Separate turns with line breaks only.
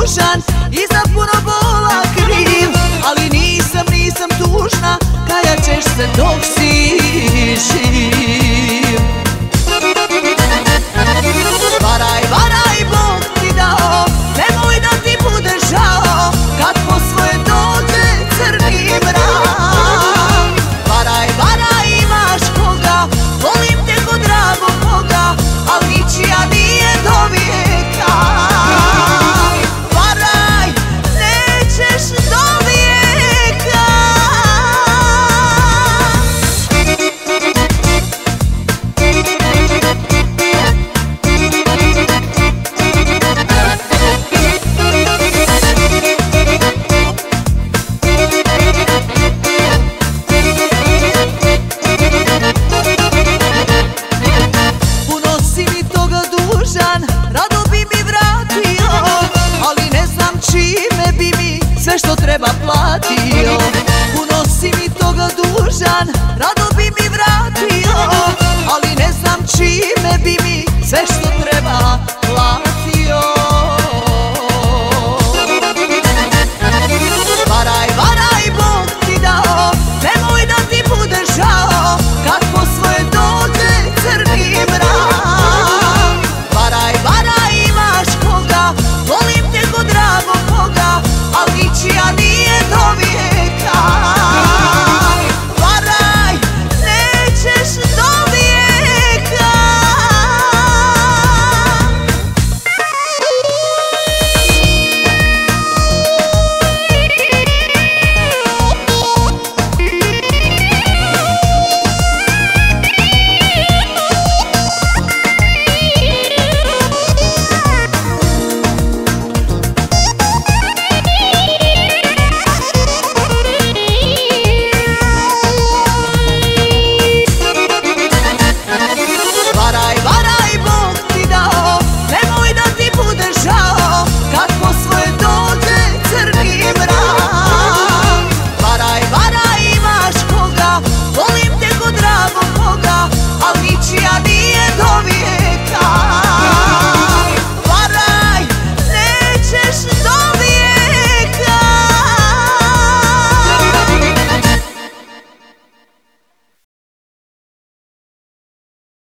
tužan i za puno bola kriv, ali nisam tužna, kajat ćeš se dok si živ. Varaj, Bog ti dao, nemoj da ti bude žao, kad po svoje dođe crni mrak. Varaj, imaš koga, volim te ko dragog Boga, al ničija nije do vijeka. Varaj, nećeš do vijeka. Puno si mi toga dužan, rado bi mi vratio, ali ne znam čime bi mi sve što treba platio. Puno si mi toga dužan, rado